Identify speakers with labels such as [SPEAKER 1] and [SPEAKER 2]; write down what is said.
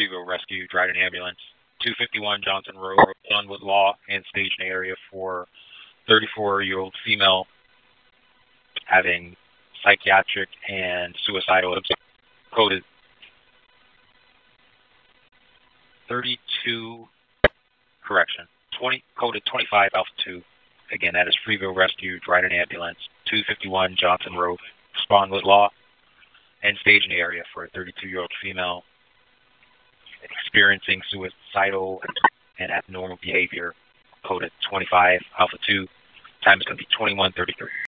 [SPEAKER 1] Freeville Rescue, Dryden Ambulance, 251 Johnson Road, Dunwood Law and staging area for 34-year-old female having psychiatric and suicidal, coded 32, correction, 20, coded 25 Alpha 2. Again, that is Freeville Rescue, Dryden Ambulance, 251 Johnson Road, Spawnwood Law and staging area for a 32-year-old female experiencing suicidal and abnormal behavior, coded 25 Alpha 2. Time is going to be 21:33.